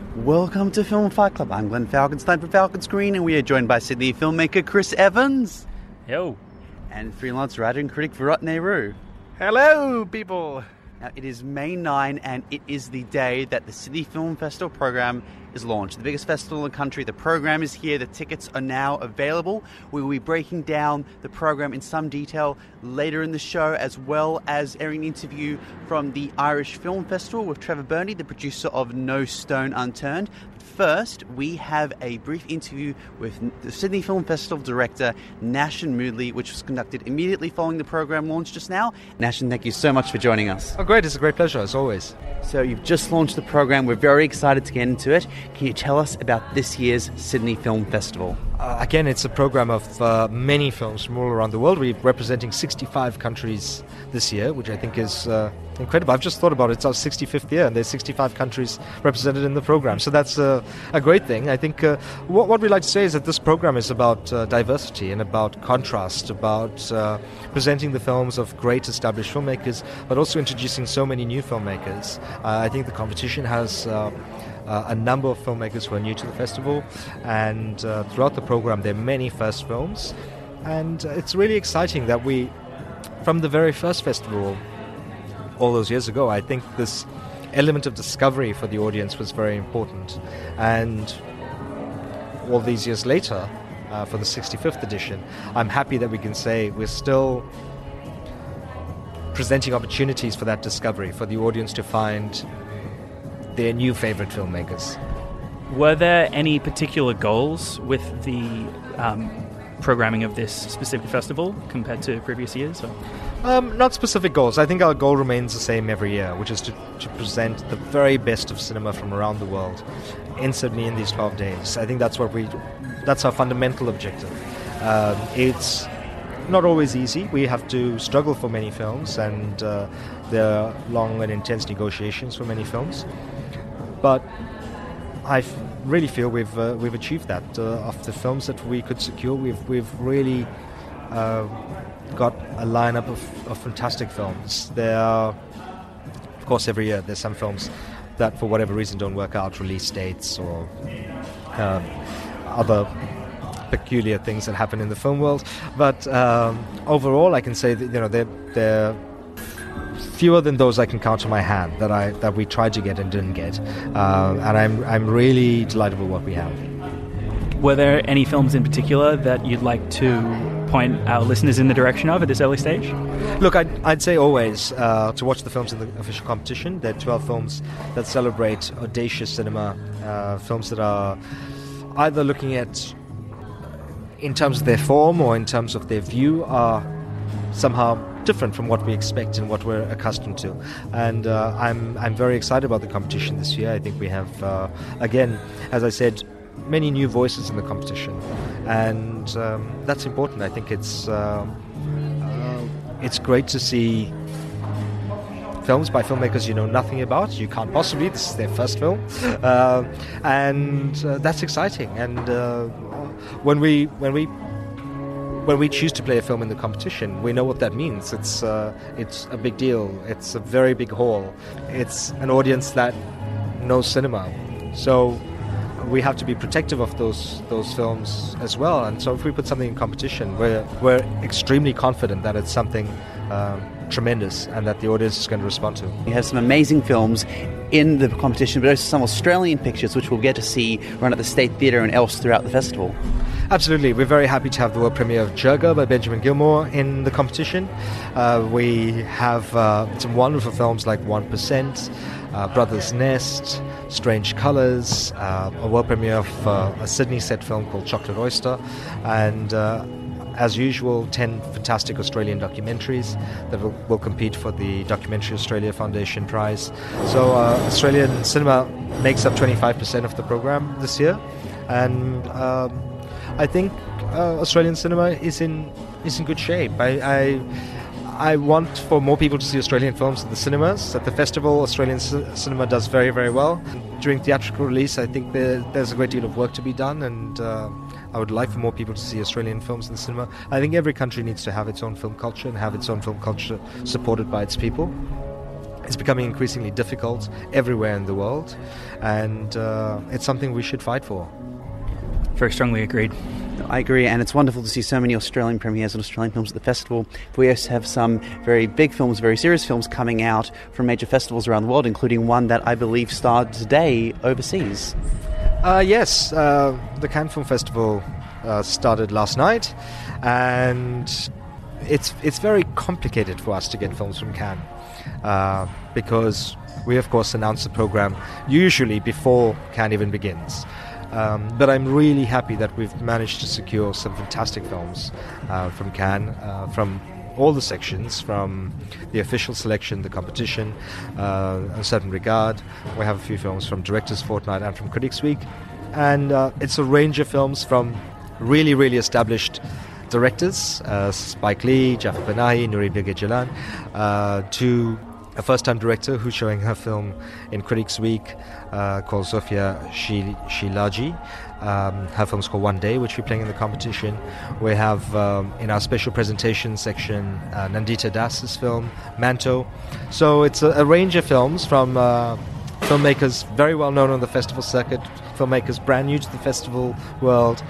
Welcome to Film Fight Club. I'm Glenn Falkenstein from Falcon Screen, and we are joined by Sydney filmmaker Chris Evans. Yo. And freelance writer and critic Virat Nehru. Hello, people. Now, it is May 9, and it is the day that the Sydney Film Festival program is launched. The biggest festival in the country. The program is here. The tickets are now available. We will be breaking down the program in some detail later in the show, as well as airing an interview from the Irish Film Festival with Trevor Burney, the producer of No Stone Unturned. First, we have a brief interview with the Sydney Film Festival director, Nashan Moodley, which was conducted immediately following the program launch just now. Nashan, thank you so much for joining us. Oh, great. It's a great pleasure, as always. So you've just launched the program. We're very excited to get into it. Can you tell us about this year's Sydney Film Festival? Again, it's a program of many films from all around the world. We're representing 65 countries this year, which I think is incredible. I've just thought about it. It's our 65th year, and there's 65 countries represented in the program. So that's a great thing. I think what we like to say is that this program is about diversity and about contrast, about presenting the films of great established filmmakers, but also introducing so many new filmmakers. I think the competition has a number of filmmakers who are new to the festival, and throughout the program there are many first films, and it's really exciting that we, from the very first festival all those years ago, I think this element of discovery for the audience was very important, and all these years later, for the 65th edition, I'm happy that we can say we're still presenting opportunities for that discovery, for the audience to find their new favorite filmmakers. Were there any particular goals with the programming of this specific festival compared to previous years? Not specific goals. I think our goal remains the same every year, which is to present the very best of cinema from around the world in Sydney in these 12 days. I think that's our fundamental objective. It's not always easy. We have to struggle for many films, and there are long and intense negotiations for many films. But I really feel we've achieved that. Of the films that we could secure, we've really got a lineup of fantastic films. There are, of course, every year there's some films that for whatever reason don't work out, release dates or other peculiar things that happen in the film world. But overall, I can say that they're fewer than those I can count on my hand that we tried to get and didn't get, and I'm really delighted with what we have. Were there any films in particular that you'd like to point our listeners in the direction of at this early stage? Look, I'd say always to watch the films in the official competition. There are 12 films that celebrate audacious cinema, films that are either looking at, in terms of their form or in terms of their view, are somehow different from what we expect and what we're accustomed to. And I'm very excited about the competition this year. I think we have, again, as I said, many new voices in the competition, and that's important. I think it's great to see films by filmmakers you know nothing about. You can't possibly. This is their first film, and that's exciting. And when we choose to play a film in the competition, we know what that means. It's a big deal. It's a very big haul. It's an audience that knows cinema. So we have to be protective of those films as well. And so if we put something in competition, we're extremely confident that it's something tremendous and that the audience is going to respond to. We have some amazing films in the competition, but also some Australian pictures which we'll get to see run at the State Theatre and else throughout the festival. Absolutely. We're very happy to have the world premiere of Jurga by Benjamin Gilmore in the competition. We have some wonderful films like 1%, Brother's Nest, Strange Colours, a world premiere of a Sydney set film called Chocolate Oyster, and as usual, 10 fantastic Australian documentaries that will compete for the Documentary Australia Foundation Prize. So Australian cinema makes up 25% of the program this year, and I think Australian cinema is in good shape. I want for more people to see Australian films at the cinemas. At the festival, Australian cinema does very, very well. During theatrical release, I think there's a great deal of work to be done, and I would like for more people to see Australian films in the cinema. I think every country needs to have its own film culture and have its own film culture supported by its people. It's becoming increasingly difficult everywhere in the world, and it's something we should fight for. Very strongly agreed. I agree, and it's wonderful to see so many Australian premieres and Australian films at the festival. We also have some very big films, very serious films coming out from major festivals around the world, including one that I believe started today overseas. Yes, the Cannes Film Festival started last night, and it's very complicated for us to get films from Cannes because we, of course, announce the program usually before Cannes even begins. But I'm really happy that we've managed to secure some fantastic films from Cannes, from all the sections, from the official selection, the competition, a certain regard. We have a few films from Directors Fortnight and from Critics Week. And it's a range of films from really, really established directors, Spike Lee, Jafar Panahi, Nuri Bilge Ceylan, to a first-time director who's showing her film in Critics Week called Sofia Shilaji. Her film's called One Day, which we're playing in the competition. We have, in our special presentation section, Nandita Das's film, Manto. So it's a range of films from filmmakers very well known on the festival circuit, filmmakers brand new to the festival world.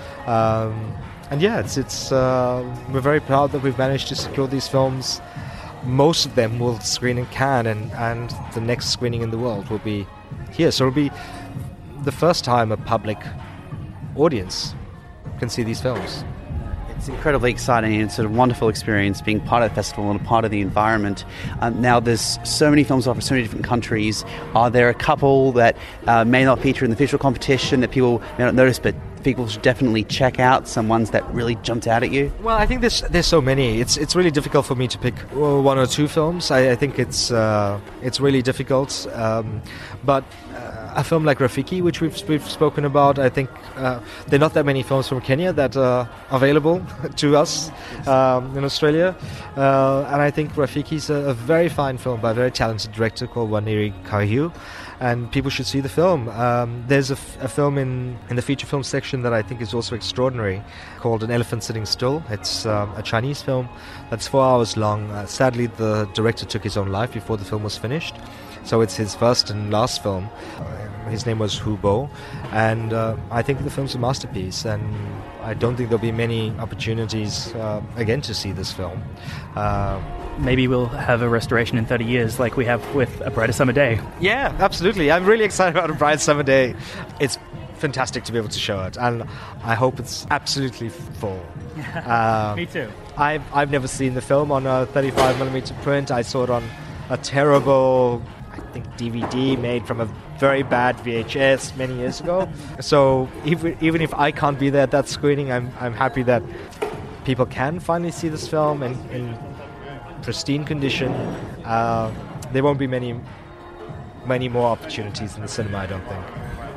And yeah, we're very proud that we've managed to secure these films. Most of them will screen in Cannes, and the next screening in the world will be here. So it'll be the first time a public audience can see these films. It's incredibly exciting, and it's a wonderful experience being part of the festival and a part of the environment. Now, there's so many films offered, so many different countries. Are there a couple that may not feature in the official competition that people may not notice, but people should definitely check out, some ones that really jumped out at you? Well, I think there's so many. It's really difficult for me to pick one or two films. I think it's really difficult. But a film like Rafiki, which we've spoken about, I think there are not that many films from Kenya that are available to us in Australia. And I think Rafiki's a very fine film by a very talented director called Waniri Kahiu. And people should see the film. There's a film in the feature film section that I think is also extraordinary, called An Elephant Sitting Still. It's a Chinese film that's 4 hours long. Sadly, the director took his own life before the film was finished. So it's his first and last film. His name was Hu Bo. And I think the film's a masterpiece. And I don't think there'll be many opportunities again to see this film. Maybe we'll have a restoration in 30 years like we have with A Brighter Summer Day. Yeah, absolutely. I'm really excited about A Brighter Summer Day. It's fantastic to be able to show it, and I hope it's absolutely full. Me too. I've never seen the film on a 35mm print. I saw it on a terrible, I think, DVD made from a very bad VHS many years ago. So even if I can't be there at that screening, I'm happy that people can finally see this film in pristine condition. There won't be many more opportunities in the cinema, I don't think.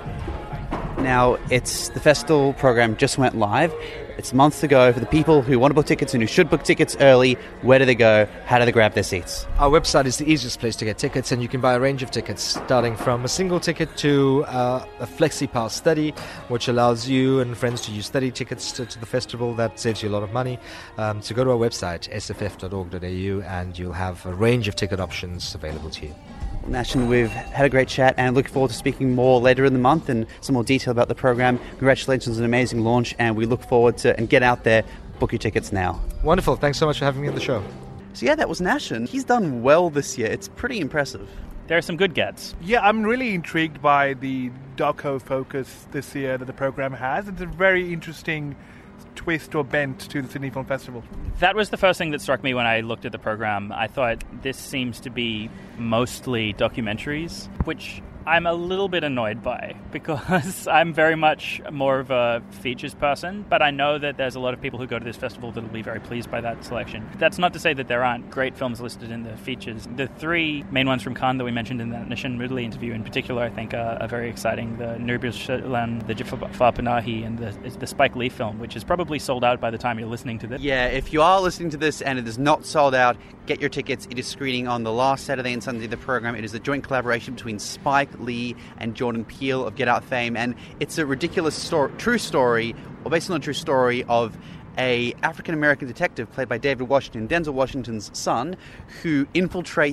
Now, it's the festival program just went live. It's months to go. For the people who want to book tickets and who should book tickets early, where do they go? How do they grab their seats? Our website is the easiest place to get tickets, and you can buy a range of tickets, starting from a single ticket to a FlexiPass study, which allows you and friends to use study tickets to the festival. That saves you a lot of money. So go to our website, sff.org.au, and you'll have a range of ticket options available to you. Nashin, we've had a great chat and look forward to speaking more later in the month and some more detail about the program. Congratulations on an amazing launch, and we look forward to, and get out there, book your tickets now. Wonderful. Thanks so much for having me on the show. So yeah, that was Nashin. He's done well this year. It's pretty impressive. There are some good gets. Yeah, I'm really intrigued by the doco focus this year that the program has. It's a very interesting twist or bent to the Sydney Film Festival. That was the first thing that struck me when I looked at the program. I thought this seems to be mostly documentaries, which I'm a little bit annoyed by because I'm very much more of a features person, but I know that there's a lot of people who go to this festival that will be very pleased by that selection. That's not to say that there aren't great films listed in the features. The three main ones from Cannes that we mentioned in that Nishan Mudley interview in particular, I think are very exciting. The Nuri Bilge Ceylan, the Jafar Panahi, and the Spike Lee film, which is probably sold out by the time you're listening to this. Yeah, if you are listening to this and it is not sold out, get your tickets. It is screening on the last Saturday and Sunday of the program. It is a joint collaboration between Spike Lee and Jordan Peele of Get Out fame, and it's a ridiculous true story, or based on a true story of a African-American detective played by David Washington, Denzel Washington's son, who infiltrates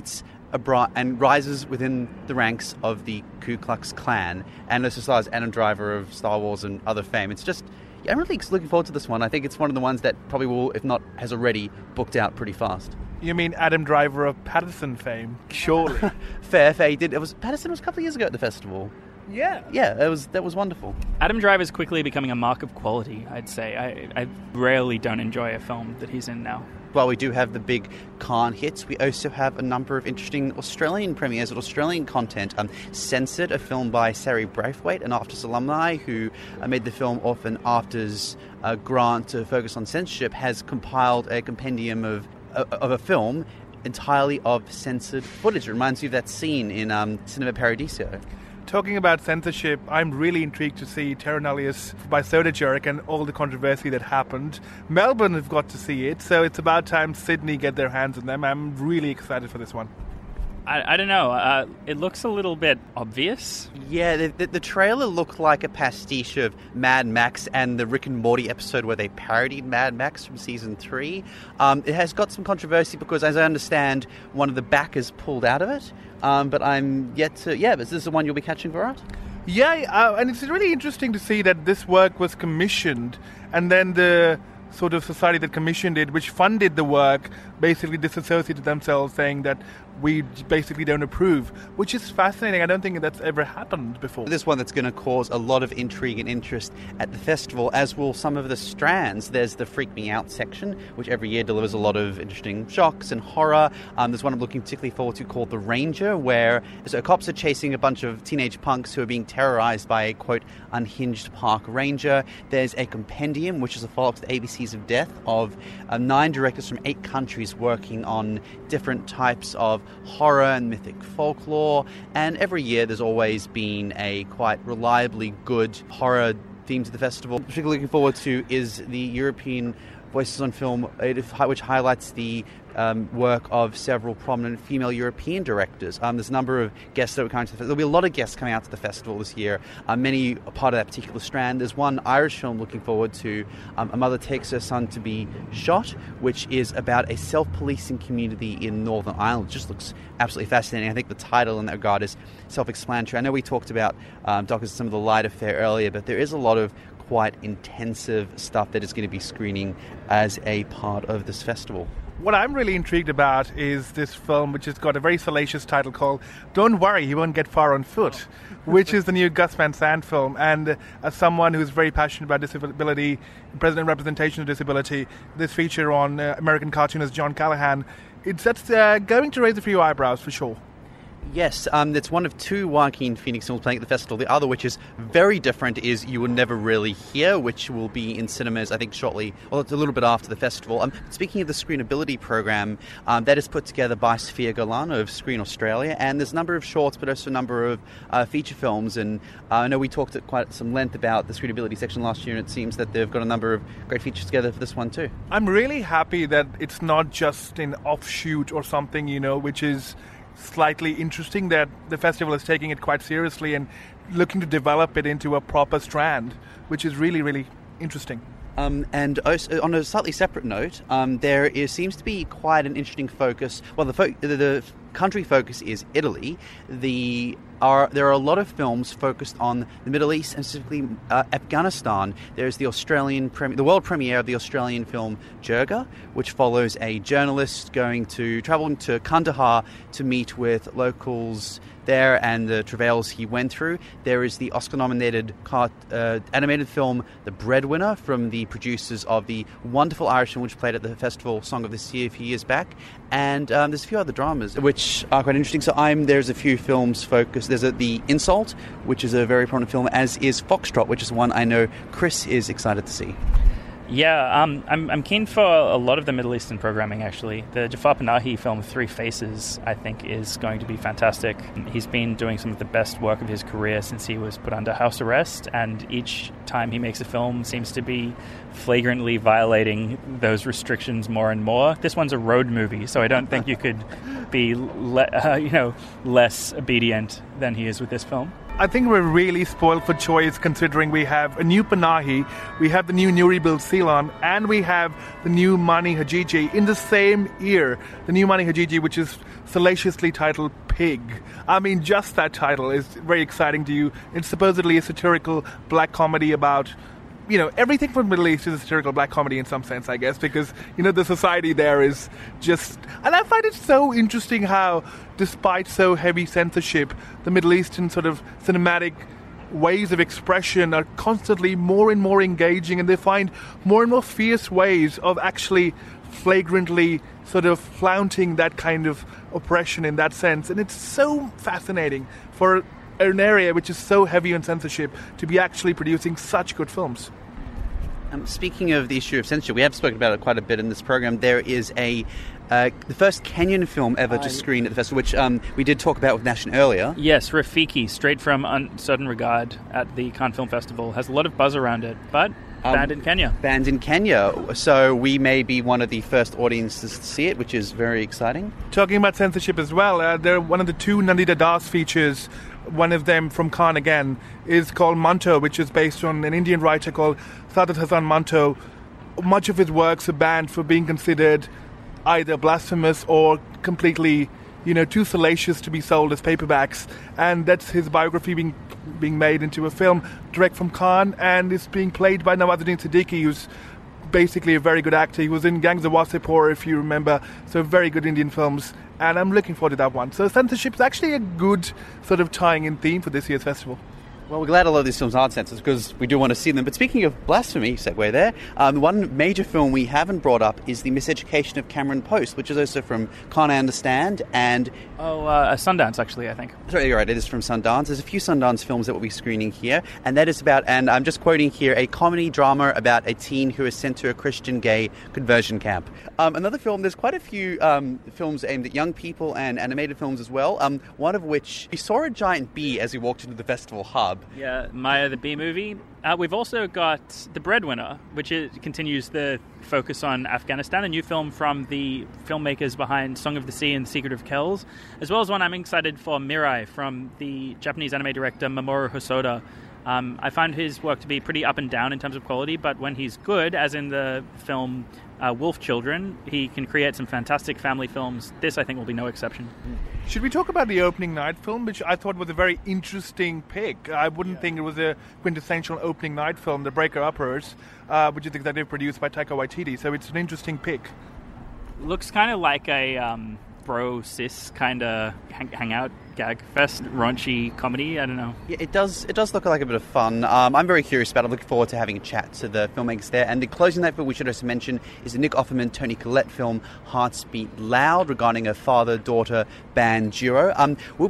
and rises within the ranks of the Ku Klux Klan, and also stars Adam Driver of Star Wars and other fame. It's just, I'm really looking forward to this one. I think it's one of the ones that probably will, if not has already, booked out pretty fast. You mean Adam Driver of Patterson fame? Surely. Fair. He did. Patterson was a couple of years ago at the festival. Yeah. Yeah, that was wonderful. Adam Driver is quickly becoming a mark of quality, I'd say. I rarely don't enjoy a film that he's in now. While we do have the big Cannes hits, we also have a number of interesting Australian premieres with Australian content. Censored, a film by Sari Braithwaite, an AFTRS alumni who made the film off an AFTRS grant to focus on censorship, has compiled a compendium of a film entirely of censored footage. It reminds you of that scene in Cinema Paradiso. Talking about censorship, I'm really intrigued to see Terra Nullius by Soderbergh and all the controversy that happened. Melbourne have got to see it, so it's about time Sydney get their hands on them. I'm really excited for this one. I don't know. It looks a little bit obvious. Yeah, the trailer looked like a pastiche of Mad Max and the Rick and Morty episode where they parodied Mad Max from season 3. It has got some controversy because, as I understand, one of the backers pulled out of it. But I'm yet to... Yeah, but is this the one you'll be catching, Virat? Yeah, and it's really interesting to see that this work was commissioned, and then the sort of society that commissioned it, which funded the work, basically disassociated themselves, saying that we basically don't approve, which is fascinating. I don't think that's ever happened before. This one that's going to cause a lot of intrigue and interest at the festival, as will some of the strands. There's the Freak Me Out section, which every year delivers a lot of interesting shocks and horror. There's one I'm looking particularly forward to called The Ranger, where cops are chasing a bunch of teenage punks who are being terrorized by a, quote, unhinged park ranger. There's a compendium, which is a follow-up to the ABCs of Death, of 9 directors from 8 countries working on different types of horror and mythic folklore, and every year there's always been a quite reliably good horror theme to the festival. Particularly looking forward to is the European Voices on Film, which highlights the work of several prominent female European directors. There's a number of guests that are coming to the festival. There'll be a lot of guests coming out to the festival this year, many a part of that particular strand. There's one Irish film looking forward to, A Mother Takes Her Son to Be Shot, which is about a self-policing community in Northern Ireland. It just looks absolutely fascinating. I think the title in that regard is self-explanatory. I know we talked about Dockers, some of the lighter fare earlier, but there is a lot of quite intensive stuff that is going to be screening as a part of this festival. What I'm really intrigued about is this film, which has got a very salacious title called Don't Worry, You Won't Get Far on Foot, which is the new Gus Van Sant film. And as someone who's very passionate about disability, president representation of disability, this feature on American cartoonist John Callahan, that's going to raise a few eyebrows for sure. Yes, it's one of 2 Joaquin Phoenix films playing at the festival. The other, which is very different, is You Will Never Really Hear, which will be in cinemas, I think, shortly, well, it's a little bit after the festival. Speaking of the Screenability program, that is put together by Sophia Golan of Screen Australia, and there's a number of shorts, but also a number of feature films, and I know we talked at quite some length about the Screenability section last year, and it seems that they've got a number of great features together for this one too. I'm really happy that it's not just an offshoot or something, which is slightly interesting, that the festival is taking it quite seriously and looking to develop it into a proper strand, which is really, really interesting. And also, on a slightly separate note, seems to be quite an interesting focus. Well, the country focus is Italy. There are a lot of films focused on the Middle East and specifically Afghanistan. There's the world premiere of the Australian film Jirga, which follows a journalist traveling to Kandahar to meet with locals there and the travails he went through. There is the Oscar-nominated animated film The Breadwinner from the producers of the wonderful Irish film which played at the festival Song of the Sea a few years back. And there's a few other dramas which are quite interesting. So there's a few films focused. There's The Insult, which is a very prominent film, as is Foxtrot, which is one I know Chris is excited to see. Yeah, I'm keen for a lot of the Middle Eastern programming, actually. The Jafar Panahi film, Three Faces, I think is going to be fantastic. He's been doing some of the best work of his career since he was put under house arrest, and each time he makes a film seems to be flagrantly violating those restrictions more and more. This one's a road movie, so I don't think you could be less obedient than he is with this film. I think we're really spoiled for choice, considering we have a new Panahi, we have the new newly built Ceylon, and we have the new Mani Hajiji in the same year. The new Mani Hajiji, which is salaciously titled Pig. I mean, just that title is very exciting to you. It's supposedly a satirical black comedy about, everything from the Middle East is a satirical black comedy in some sense, I guess, because, the society there is just... And I find it so interesting how, despite so heavy censorship, the Middle Eastern sort of cinematic ways of expression are constantly more and more engaging, and they find more and more fierce ways of actually flagrantly sort of flaunting that kind of oppression in that sense. And it's so fascinating for an area which is so heavy on censorship to be actually producing such good films. Speaking of the issue of censorship, we have spoken about it quite a bit in this program. There is the first Kenyan film ever to screen at the festival, which we did talk about with Nashin earlier. Yes, Rafiki, straight from Uncertain Regard at the Cannes Film Festival. Has a lot of buzz around it, but banned in Kenya. Banned in Kenya. So we may be one of the first audiences to see it, which is very exciting. Talking about censorship as well, they're one of the two Nandita Das features. One of them from Cannes again is called Manto, which is based on an Indian writer called Saadat Hasan Manto. Much of his works are banned for being considered either blasphemous or completely, too salacious to be sold as paperbacks. And that's his biography being made into a film direct from Cannes, and it's being played by Nawazuddin Siddiqui, who's basically a very good actor. He was in Gangs of Wasseypur, if you remember, so very good Indian films, and I'm looking forward to that one. So censorship's actually a good sort of tying in theme for this year's festival. Well, we're glad a lot of these films aren't censored because we do want to see them. But speaking of blasphemy, segue there, one major film we haven't brought up is The Miseducation of Cameron Post, which is also from Cannes, I understand, and... Sundance, actually, I think. Sorry, you're right, it is from Sundance. There's a few Sundance films that we'll be screening here, and that is about, and I'm just quoting here, a comedy drama about a teen who is sent to a Christian gay conversion camp. Another film, there's quite a few films aimed at young people and animated films as well, one of which, we saw a giant bee as we walked into the festival hub. Yeah, Maya the Bee Movie. We've also got The Breadwinner, which continues the focus on Afghanistan, a new film from the filmmakers behind Song of the Sea and The Secret of Kells, as well as one I'm excited for, Mirai, from the Japanese anime director Mamoru Hosoda. I find his work to be pretty up and down in terms of quality, but when he's good, as in the film Wolf Children, he can create some fantastic family films. This, I think, will be no exception. Should we talk about the opening night film, which I thought was a very interesting pick? I wouldn't think it was a quintessential opening night film, The Breaker Uppers, which is executive produced by Taika Waititi, so it's an interesting pick. Looks kind of like a bro-cis kind of hangout gag fest, raunchy comedy. I don't know. Yeah, it does look like a bit of fun. I'm very curious about it. I'm looking forward to having a chat to the filmmakers there. And the closing night film we should also mention is the Nick Offerman, Toni Collette film Hearts Beat Loud, regarding a father-daughter band duo. We'll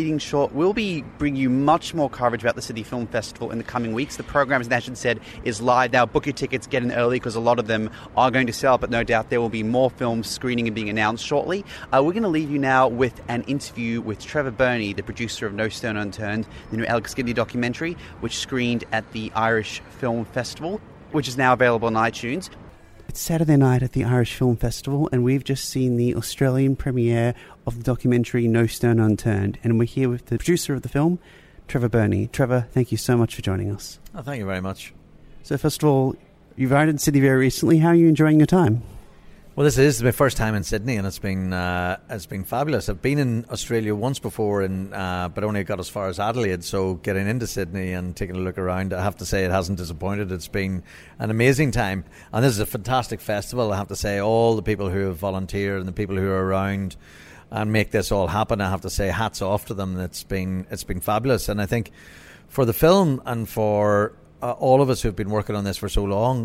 be bringing you much more coverage about the Sydney Film Festival in the coming weeks. The program, as Nashin said, is live now. Book your tickets, get in early, because a lot of them are going to sell, but no doubt there will be more films screening and being announced shortly. We're going to leave you now with an interview with Trevor Burney, the producer of No Stone Unturned, the new Alex Gibney documentary, which screened at the Irish Film Festival, which is now available on iTunes. It's Saturday night at the Irish Film Festival, and we've just seen the Australian premiere of the documentary No Stone Unturned, and we're here with the producer of the film, Trevor Burney. Trevor, thank you so much for joining us. Oh, thank you very much. So first of all, you've arrived in Sydney very recently. How are you enjoying your time? Well, this is my first time in Sydney, and it's been fabulous. I've been in Australia once before, but only got as far as Adelaide. So getting into Sydney and taking a look around, I have to say it hasn't disappointed. It's been an amazing time, and this is a fantastic festival. I have to say, all the people who have volunteered and the people who are around and make this all happen, I have to say, hats off to them. It's been fabulous, and I think for the film and for all of us who've been working on this for so long,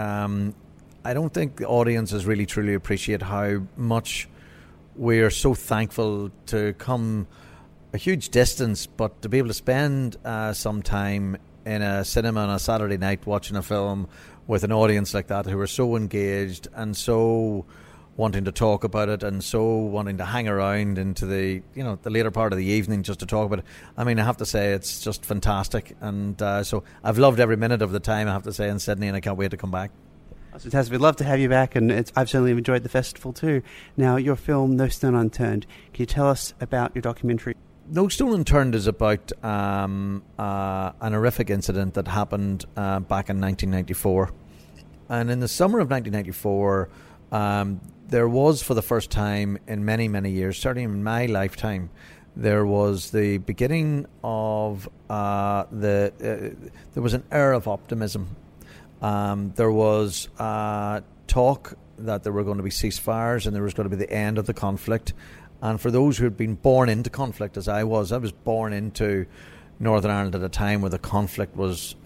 I don't think the audiences really truly appreciate how much we're so thankful to come a huge distance, but to be able to spend some time in a cinema on a Saturday night watching a film with an audience like that who are so engaged and so wanting to talk about it and so wanting to hang around into the later part of the evening just to talk about it. I mean, I have to say it's just fantastic, and so I've loved every minute of the time, I have to say, in Sydney, and I can't wait to come back. That's fantastic. We'd love to have you back, and I've certainly enjoyed the festival too. Now, your film, No Stone Unturned, can you tell us about your documentary? No Stone Unturned is about an horrific incident that happened back in 1994. And in the summer of 1994, there was, for the first time in many, many years, certainly in my lifetime, there was the beginning of there was an air of optimism. There was talk that there were going to be ceasefires and there was going to be the end of the conflict. And for those who had been born into conflict, as I was born into Northern Ireland at a time where the conflict was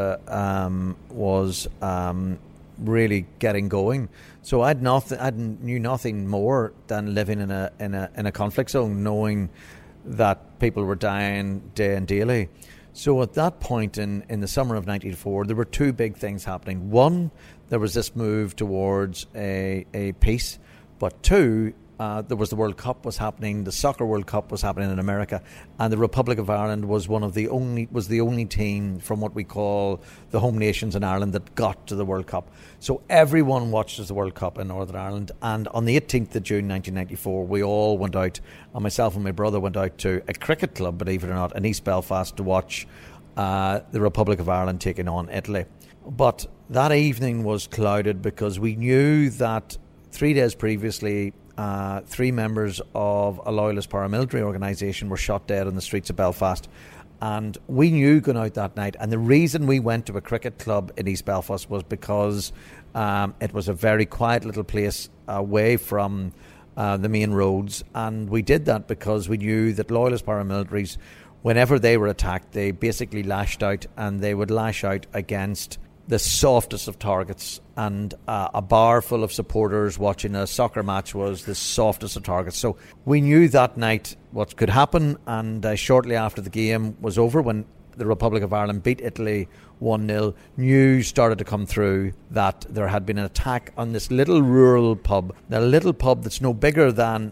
really getting going. So I knew nothing more than living in a conflict zone, knowing that people were dying day and daily. So at that point in the summer of 1994, there were two big things happening. One, there was this move towards a peace, but two, there was the World Cup was happening, the Soccer World Cup was happening in America, and the Republic of Ireland was the only team from what we call the home nations in Ireland that got to the World Cup. So everyone watches the World Cup in Northern Ireland, and on the 18th of June 1994, we all went out, and myself and my brother went out to a cricket club, believe it or not, in East Belfast to watch the Republic of Ireland taking on Italy. But that evening was clouded because we knew that 3 days previously, 3 members of a loyalist paramilitary organisation were shot dead on the streets of Belfast. And we knew going out that night, and the reason we went to a cricket club in East Belfast was because it was a very quiet little place away from the main roads, and we did that because we knew that loyalist paramilitaries, whenever they were attacked, they basically lashed out, and they would lash out against the softest of targets, and a bar full of supporters watching a soccer match was the softest of targets. So we knew that night what could happen, and shortly after the game was over, when the Republic of Ireland beat Italy 1-0, news started to come through that there had been an attack on this little rural pub, a little pub that's no bigger than,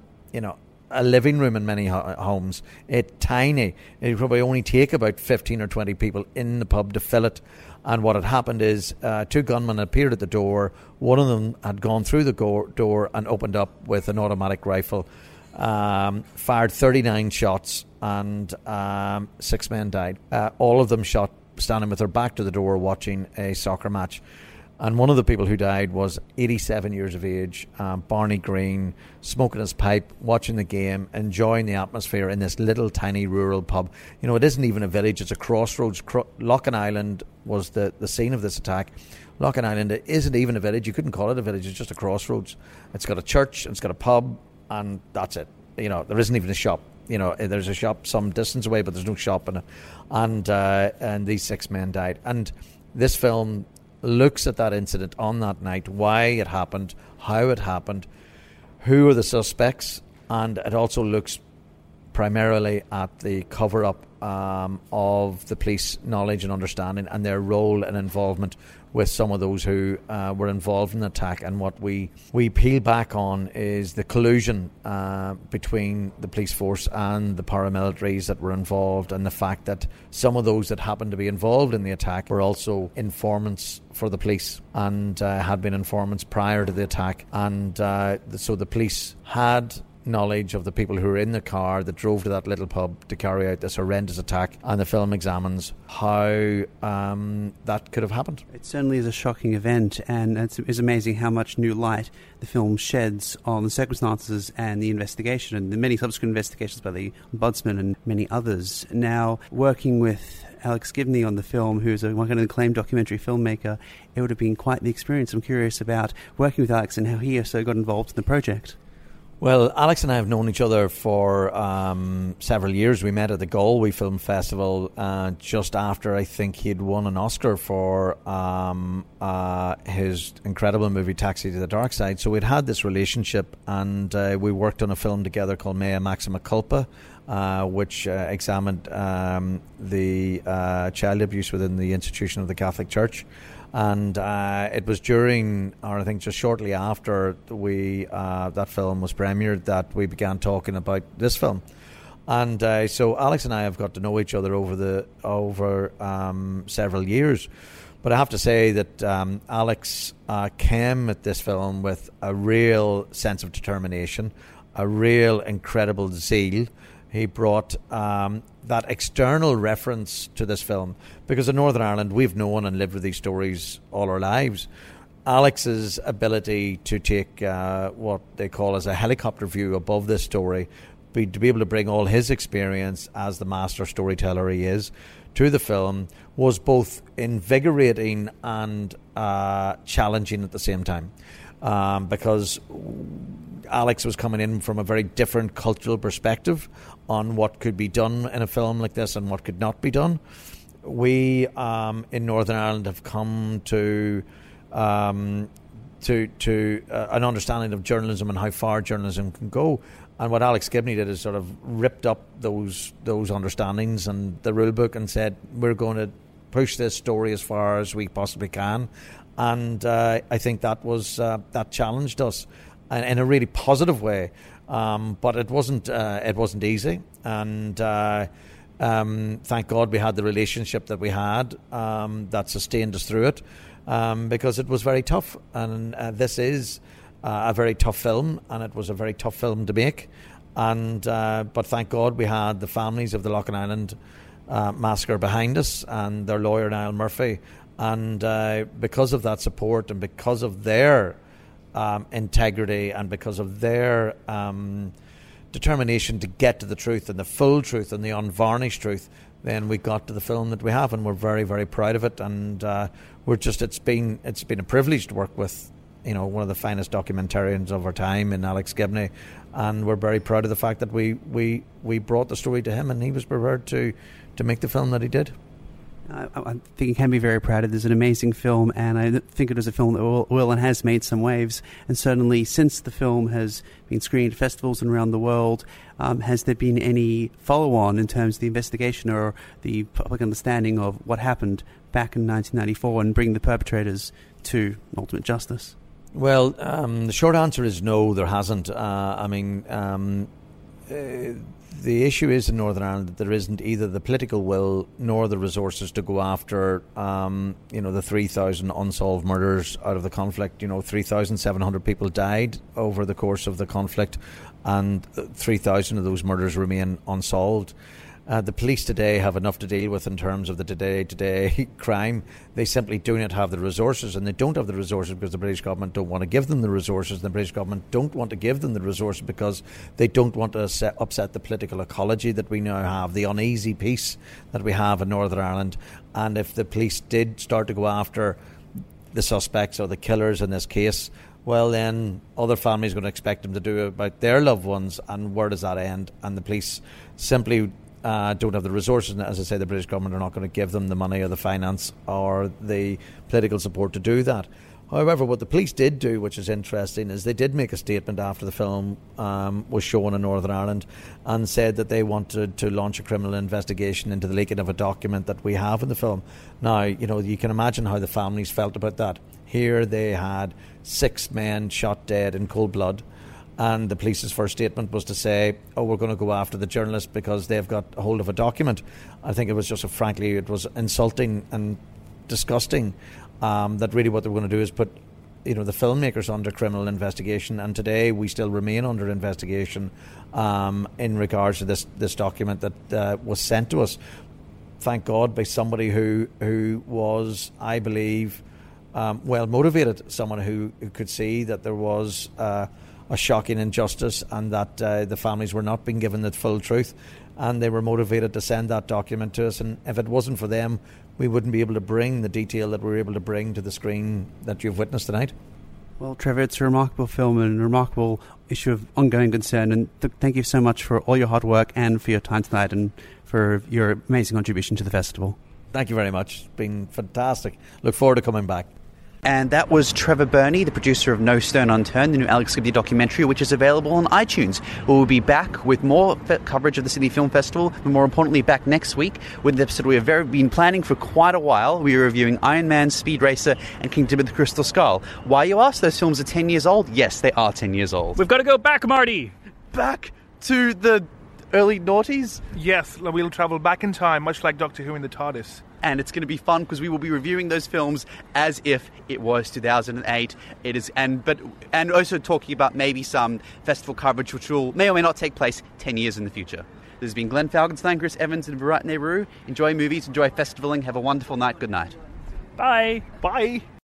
a living room in many homes. It's tiny. It probably only take about 15 or 20 people in the pub to fill it. And what had happened is 2 gunmen appeared at the door. One of them had gone through the door and opened up with an automatic rifle, fired 39 shots, and 6 men died. All of them shot standing with their back to the door watching a soccer match. And one of the people who died was 87 years of age, Barney Green, smoking his pipe, watching the game, enjoying the atmosphere in this little tiny rural pub. It isn't even a village, it's a crossroads. Loughin Island was the scene of this attack. Loughin Island isn't even a village, you couldn't call it a village, it's just a crossroads. It's got a church, it's got a pub, and that's it. There isn't even a shop. There's a shop some distance away, but there's no shop in it. And these 6 men died. And this film looks at that incident on that night, why it happened, how it happened, who are the suspects, and it also looks primarily at the cover-up of the police knowledge and understanding and their role and involvement with some of those who were involved in the attack. And what we peel back on is the collusion between the police force and the paramilitaries that were involved, and the fact that some of those that happened to be involved in the attack were also informants for the police and had been informants prior to the attack. And so the police had knowledge of the people who were in the car that drove to that little pub to carry out this horrendous attack, and the film examines how that could have happened. It certainly is a shocking event, and it's amazing how much new light the film sheds on the circumstances and the investigation and the many subsequent investigations by the Ombudsman and many others. Now, working with Alex Gibney on the film, who's an acclaimed documentary filmmaker, it would have been quite the experience. I'm curious about working with Alex and how he also got involved in the project. Well, Alex and I have known each other for several years. We met at the Galway Film Festival just after I think he'd won an Oscar for his incredible movie Taxi to the Dark Side. So we'd had this relationship, and we worked on a film together called Mea Maxima Culpa, which examined the child abuse within the institution of the Catholic Church. And it was during, or I think just shortly after that film was premiered, that we began talking about this film. And so Alex and I have got to know each other over several years. But I have to say that Alex came at this film with a real sense of determination, a real incredible zeal. he brought that external reference to this film, because in Northern Ireland we've known and lived with these stories all our lives. Alex's ability to take what they call as a helicopter view above this story, to be able to bring all his experience as the master storyteller he is to the film, was both invigorating and challenging at the same time, because Alex was coming in from a very different cultural perspective on what could be done in a film like this and what could not be done. We in Northern Ireland have come to an understanding of journalism and how far journalism can go. And what Alex Gibney did is sort of ripped up those understandings and the rule book and said, we're going to push this story as far as we possibly can. And I think that was that challenged us in a really positive way. But it wasn't easy. And thank God we had the relationship that we had that sustained us through it, because it was very tough. And this is a very tough film, and it was a very tough film to make. And but thank God we had the families of the Loughlin Island massacre behind us, and their lawyer Niall Murphy. And because of that support, and because of their integrity, and because of their determination to get to the truth and the full truth and the unvarnished truth, then we got to the film that we have, and we're very, very proud of it. And it's been a privilege to work with, you know, one of the finest documentarians of our time in Alex Gibney, and we're very proud of the fact that we brought the story to him, and he was prepared to make the film that he did. I think you can be very proud of it. It's an amazing film, and I think it is a film that will and has made some waves. And certainly since the film has been screened at festivals and around the world, has there been any follow-on in terms of the investigation or the public understanding of what happened back in 1994 and bring the perpetrators to ultimate justice? Well, the short answer is no, there hasn't. The issue is in Northern Ireland that there isn't either the political will nor the resources to go after, the 3,000 unsolved murders out of the conflict. 3,700 people died over the course of the conflict, and 3,000 of those murders remain unsolved. The police today have enough to deal with in terms of the day-to-day crime. They simply do not have the resources, and they don't have the resources because the British government don't want to give them the resources. The British government don't want to give them the resources because they don't want to upset the political ecology that we now have, the uneasy peace that we have in Northern Ireland. And if the police did start to go after the suspects or the killers in this case, well, then other families are going to expect them to do it about their loved ones, and where does that end? And the police simply don't have the resources, and as I say, the British government are not going to give them the money or the finance or the political support to do that. However, what the police did do, which is interesting, is they did make a statement after the film was shown in Northern Ireland, and said that they wanted to launch a criminal investigation into the leaking of a document that we have in the film. Now, you can imagine how the families felt about that. Here they had 6 men shot dead in cold blood, and the police's first statement was to say, we're going to go after the journalists because they've got a hold of a document. I think it was just, frankly, it was insulting and disgusting that really what they were going to do is put the filmmakers under criminal investigation, and today we still remain under investigation in regards to this document that was sent to us, thank God, by somebody who was, I believe, well motivated, someone who could see that there was a shocking injustice and that the families were not being given the full truth, and they were motivated to send that document to us. And if it wasn't for them, we wouldn't be able to bring the detail that we were able to bring to the screen that you've witnessed tonight. Well, Trevor, it's a remarkable film and a remarkable issue of ongoing concern, and thank you so much for all your hard work and for your time tonight and for your amazing contribution to the festival. Thank you very much. It's been fantastic. Look forward to coming back. And that was Trevor Burney, the producer of No Stone Unturned, the new Alex Gibney documentary, which is available on iTunes. We'll be back with more coverage of the Sydney Film Festival, and more importantly, back next week with an episode we have been planning for quite a while. We are reviewing Iron Man, Speed Racer, and Kingdom of the Crystal Skull. Why, you ask? Those films are 10 years old? Yes, they are 10 years old. We've got to go back, Marty! Back to the early noughties? Yes, we'll travel back in time, much like Doctor Who in the TARDIS. And it's going to be fun because we will be reviewing those films as if it was 2008. It is, and also talking about maybe some festival coverage which may or may not take place 10 years in the future. This has been Glenn Falkenstein, Chris Evans, and Virat Nehru. Enjoy movies, enjoy festivaling, have a wonderful night. Good night. Bye. Bye.